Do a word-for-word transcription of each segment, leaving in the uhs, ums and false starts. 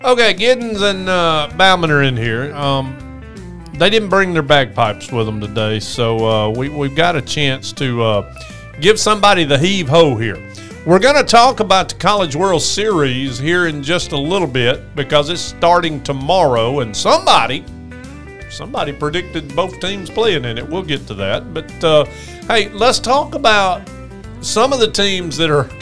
Okay, Giddens and uh, Bauman are in here. Um, they didn't bring their bagpipes with them today, so uh, we, we've got a chance to uh, give somebody the heave-ho here. We're going to talk about the College World Series here in just a little bit because it's starting tomorrow, and somebody, somebody predicted both teams playing in it. We'll get to that. But, uh, hey, let's talk about some of the teams that are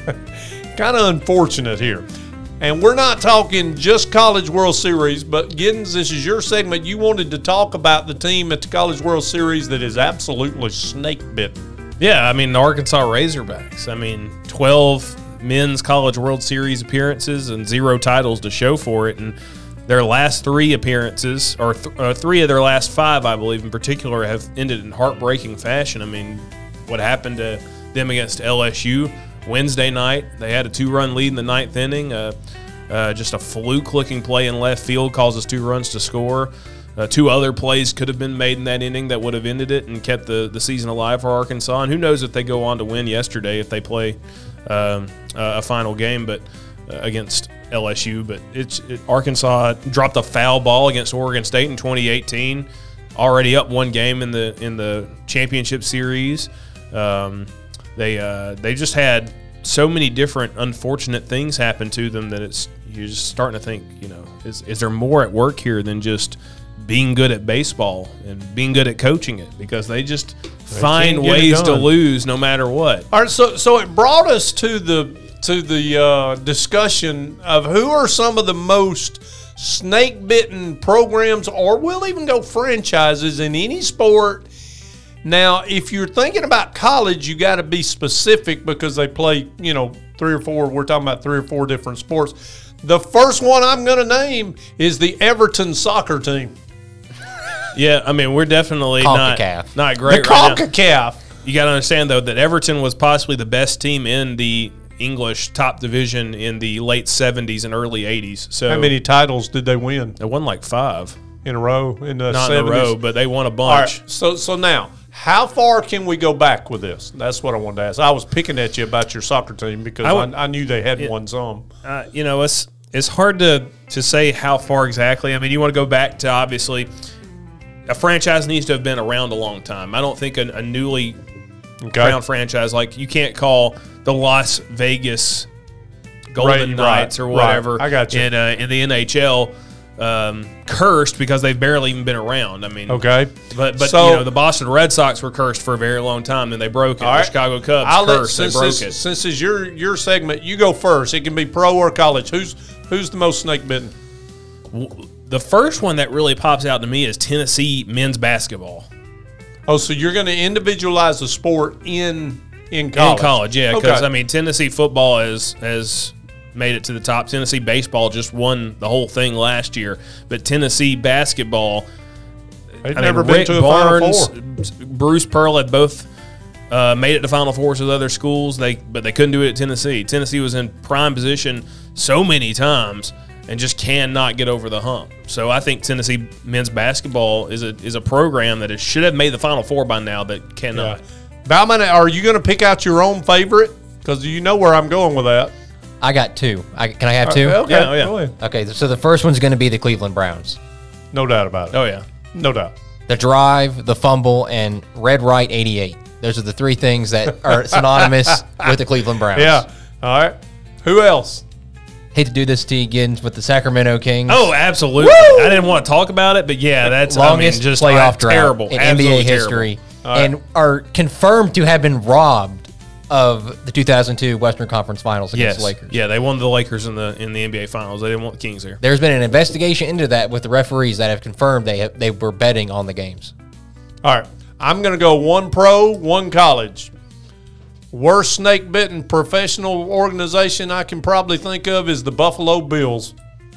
kind of unfortunate here. And we're not talking just College World Series, but Giddens, this is your segment. You wanted to talk about the team at the College World Series that is absolutely snake-bitten. Yeah, I mean, the Arkansas Razorbacks. I mean, twelve men's College World Series appearances and zero titles to show for it. And their last three appearances, or th- uh, three of their last five, I believe, in particular, have ended in heartbreaking fashion. I mean, what happened to them against L S U Wednesday night, they had a two-run lead in the ninth inning. Uh, uh, just a fluke-looking play in left field causes two runs to score. Uh, two other plays could have been made in that inning that would have ended it and kept the, the season alive for Arkansas. And who knows if they go on to win yesterday if they play um, uh, a final game but uh, against L S U. But it's it, Arkansas dropped a foul ball against Oregon State in twenty eighteen, already up one game in the in the championship series. Um, They uh, they just had so many different unfortunate things happen to them that it's you're just starting to think, you know, is is there more at work here than just being good at baseball and being good at coaching it? Because they just they find ways to lose no matter what. All right, so so it brought us to the to the uh, discussion of who are some of the most snake-bitten programs, or we'll even go franchises in any sport. Now, if you're thinking about college, you got to be specific because they play, you know, three or four. We're talking about three or four different sports. The first one I'm going to name is the Everton soccer team. Yeah, I mean, we're definitely not, not great the right CONCACAF. now. You got to understand, though, that Everton was possibly the best team in the English top division in the late seventies and early eighties. So how many titles did they win? They won like five. In a row? In the Not seventies? in a row, but they won a bunch. All right, so, so now, how far can we go back with this? That's what I wanted to ask. I was picking at you about your soccer team because I, would, I, I knew they had it, won some. Uh, you know, it's it's hard to, to say how far exactly. I mean, you want to go back to, obviously, a franchise needs to have been around a long time. I don't think a, a newly okay. crowned franchise, like you can't call the Las Vegas Golden right, Knights right, or whatever right. I got you. in, uh, in the N H L um, cursed because they've barely even been around. I mean, okay, but but so, you know, the Boston Red Sox were cursed for a very long time, then they broke it. Right. The Chicago Cubs I'll cursed, let, they broke this, it. Since this is your your segment, you go first. It can be pro or college. Who's who's the most snake bitten? The first one that really pops out to me is Tennessee men's basketball. Oh, so you're going to individualize the sport in in college? In college, yeah, because okay. I mean, Tennessee football has has made it to the top. Tennessee baseball just won the whole thing last year, but Tennessee basketball, they've I never mean, been Rick to a Barnes, Final Four. Bruce Pearl had both uh, made it to Final Fours with other schools. They but they couldn't do it at Tennessee. Tennessee was in prime position so many times and just cannot get over the hump. So I think Tennessee men's basketball is a is a program that it should have made the Final Four by now, that cannot. Yeah. Bauman, are you going to pick out your own favorite? Because you know where I'm going with that. I got two. I, can I have two? Okay, yeah, yeah. Go ahead. Okay, so the first one's going to be the Cleveland Browns. No doubt about it. Oh, yeah. No doubt. The drive, the fumble, and Red Right eighty-eight. Those are the three things that are synonymous with the Cleveland Browns. Yeah. All right. Who else? Hate to do this to you, Giddens, with the Sacramento Kings. Oh, absolutely. Woo! I didn't want to talk about it, but yeah, that's longest I mean, just playoff uh, drought terrible in N B A Absolutely history, right. and are confirmed to have been robbed of the two thousand two Western Conference Finals against Yes. the Lakers. Yeah, they won the Lakers in the in the N B A Finals. They didn't want the Kings there. There's been an investigation into that with the referees that have confirmed they have, they were betting on the games. All right. I'm going to go one pro, one college. Worst snake-bitten professional organization I can probably think of is the Buffalo Bills.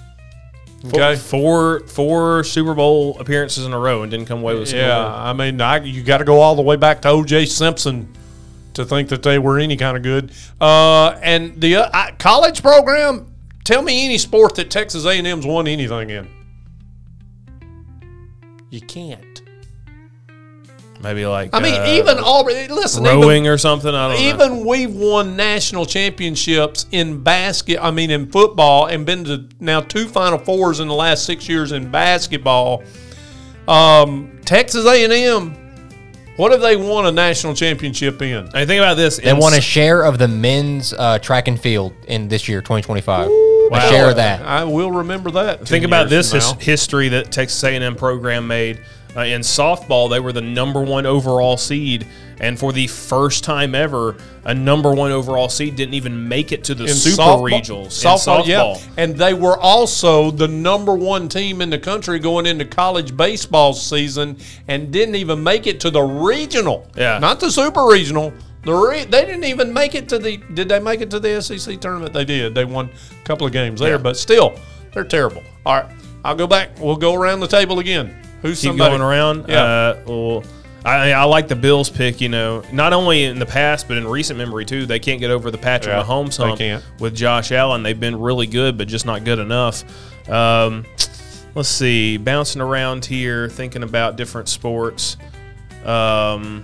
Okay. Four four Super Bowl appearances in a row and didn't come away with a Yeah, I mean, I, you got to go all the way back to O J Simpson to think that they were any kind of good. Uh, and the uh, I, college program, tell me any sport that Texas A and M's won anything in. You can't. Maybe like I mean, uh, even Auburn. Listen, rowing even, or something. I don't know. even we've won national championships in basket. I mean, in football, and been to now two Final Fours in the last six years in basketball. Um, Texas A and M. What have they won a national championship in? I think about this. They won a share of the men's uh, track and field in this year, twenty twenty-five. Wow. A share of that. I will remember that. Think ten about years this from his, now. history that Texas A and M program made. Uh, in softball, they were the number one overall seed, and for the first time ever, a number one overall seed didn't even make it to the In Super softball- Regionals Softball, in softball. yeah. And they were also the number one team in the country going into college baseball season and didn't even make it to the regional. Yeah. Not the super regional. The re- they didn't even make it to the – did they make it to the S E C tournament? They did. They won a couple of games there. Yeah. But still, they're terrible. All right. I'll go back. We'll go around the table again. Who's Keep somebody? going around. Yeah. Uh, well, I, I like the Bills pick. You know, not only in the past but in recent memory too. They can't get over the Patrick Yeah, Mahomes they hump can't. with Josh Allen. They've been really good, but just not good enough. Um, let's see. Bouncing around here, thinking about different sports. Um,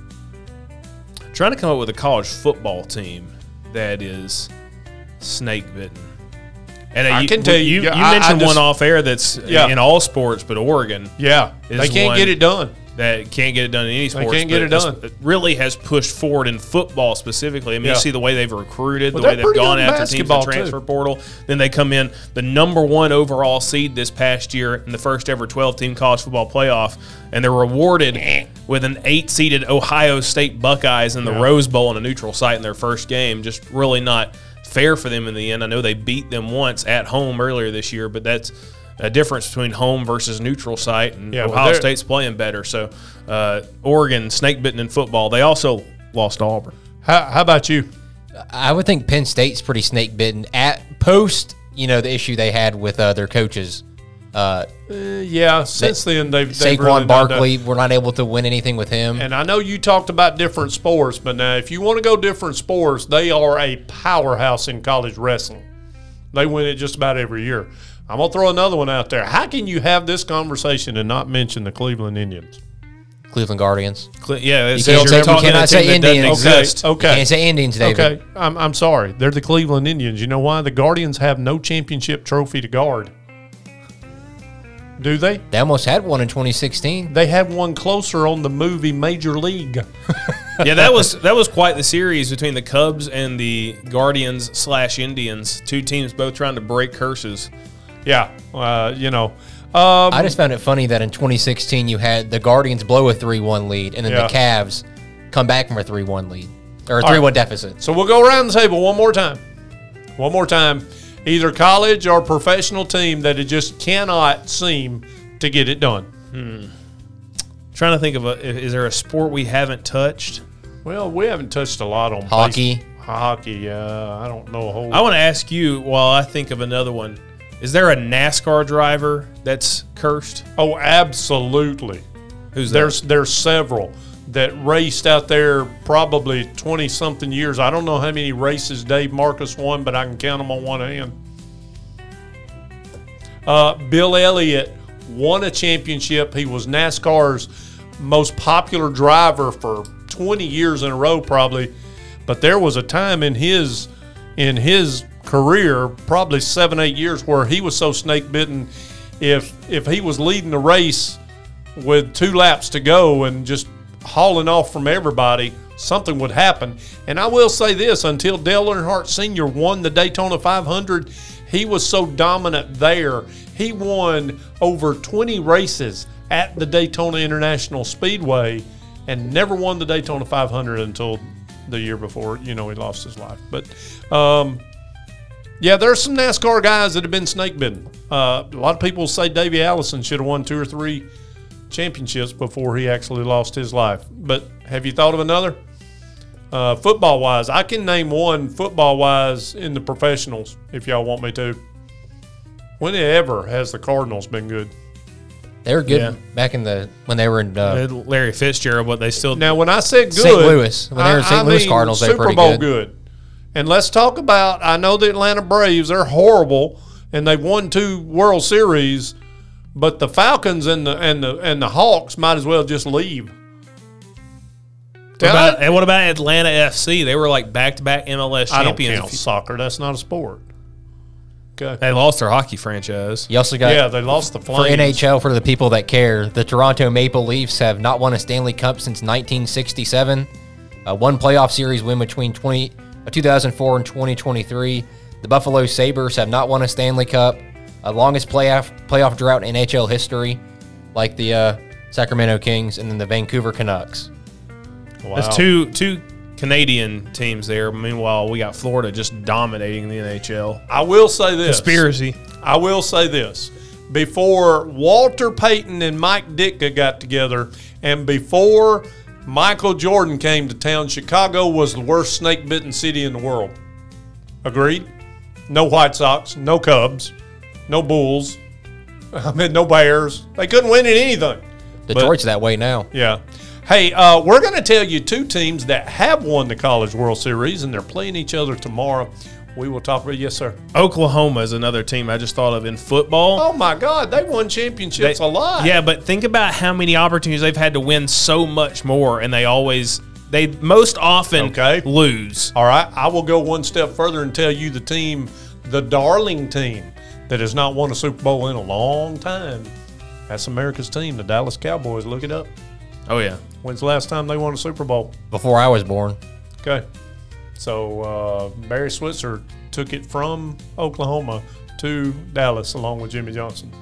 trying to come up with a college football team that is snake bitten. And uh, I you, can tell you- you, you yeah, I- I mentioned just- one off air that's Yeah. in all sports, but Oregon Yeah. is They can't one get it done. that can't get it done in any sports. can't get but it done. It really has pushed forward in football specifically. I mean, Yeah. you see the way they've recruited, Well, the way they're they've pretty gone good in after teams in the basketball, too. transfer portal. Then they come in the number one overall seed this past year in the first ever twelve-team college football playoff, and they're rewarded with an eight-seeded Ohio State Buckeyes in the Yeah. Rose Bowl in a neutral site in their first game. Just really not fair for them in the end. I know they beat them once at home earlier this year, but that's a difference between home versus neutral site, and Yeah, but Ohio they're- State's playing better. So uh, Oregon, snake bitten in football. They also lost to Auburn. How, how about you? I would think Penn State's pretty snake bitten at post, you know, the issue they had with uh, their coaches. Uh, Uh, yeah, since then they've, they've Saquon really not Barkley, done- we're not able to win anything with him. And I know you talked about different sports, but now if you want to go different sports, they are a powerhouse in college wrestling. They win it just about every year. I'm going to throw another one out there. How can you have this conversation and not mention the Cleveland Indians? Cleveland Guardians. Cle- Yeah, it's- can't you're say- you talking cannot a say team that doesn't Indians. Okay, exist. okay. Can't say Indians, David. Okay, I'm, I'm sorry. They're the Cleveland Indians. You know why? The Guardians have no championship trophy to guard. Do they? They almost had one in twenty sixteen. They had one closer on the movie Major League. Yeah, that was that was quite the series between the Cubs and the Guardians slash Indians. Two teams both trying to break curses. Yeah, uh, you know. Um, I just found it funny that in twenty sixteen you had the Guardians blow a three one lead, and then Yeah. the Cavs come back from a three one lead or a right. three one deficit. So we'll go around the table one more time. One more time. Either college or professional team that it just cannot seem to get it done. Trying to think of a is there a sport we haven't touched? Well, we haven't touched a lot on Hockey. base- Hockey. Uh, I don't know a whole. I want to ask you while I think of another one. Is there a NASCAR driver that's cursed? oh, absolutely. Who's that? There's there's several that raced out there probably twenty something years. I don't know how many races Dave Marcus won, but I can count them on one hand. Uh, Bill Elliott won a championship. He was NASCAR's most popular driver for twenty years in a row, probably. But there was a time in his in his career, probably seven, eight years, where he was so snake bitten. If if he was leading the race with two laps to go and just hauling off from everybody, something would happen. And I will say this: until Dale Earnhardt Senior won the Daytona five hundred, he was so dominant there. He won over twenty races at the Daytona International Speedway and never won the Daytona five hundred until the year before, you know, he lost his life. But, um, yeah, there's some NASCAR guys that have been snake bitten. Uh, a lot of people say Davey Allison should have won two or three championships before he actually lost his life. But have you thought of another? Uh, football-wise, I can name one football-wise in the professionals if y'all want me to. Whenever has the Cardinals been good? They were good Yeah. back in the when they were in uh, Larry Fitzgerald, but they still Now, when I said good, Saint Louis. When they were I- Saint I Louis mean Cardinals, they were Super pretty Bowl good. good. And let's talk about. I know the Atlanta Braves; they're horrible, and they've won two World Series. But the Falcons and the and the and the Hawks might as well just leave. What about, and what about Atlanta F C? They were like back-to-back M L S I don't champions. count soccer. That's not a sport. Okay. They lost their hocky franchise. You also got Yeah, they lost the for Flames. N H L, for the people that care, the Toronto Maple Leafs have not won a Stanley Cup since nineteen sixty-seven. Uh, one playoff series win between twenty, uh, two thousand four and twenty twenty-three. The Buffalo Sabres have not won a Stanley Cup. Uh, longest playoff playoff drought in N H L history, like the uh, Sacramento Kings and then the Vancouver Canucks. Wow. There's two two Canadian teams there. Meanwhile, we got Florida just dominating the N H L. I will say this. Conspiracy. I will say this. Before Walter Payton and Mike Ditka got together, and before Michael Jordan came to town, Chicago was the worst snake-bitten city in the world. Agreed? No White Sox, no Cubs, no Bulls, I mean, no Bears. They couldn't win at anything. Detroit's that way now. Yeah. Hey, uh, we're going to tell you two teams that have won the College World Series, and they're playing each other tomorrow. We will talk about yes, sir. Oklahoma is another team I just thought of in football. Oh, my God. They won championships They- a lot. Yeah, but think about how many opportunities they've had to win so much more, and they always, they most often Okay. lose. All right. I will go one step further and tell you the team, the darling team, that has not won a Super Bowl in a long time. That's America's team, the Dallas Cowboys. Look it up. Oh, yeah. When's the last time they won a Super Bowl? Before I was born. Okay. So uh, Barry Switzer took it from Oklahoma to Dallas along with Jimmy Johnson.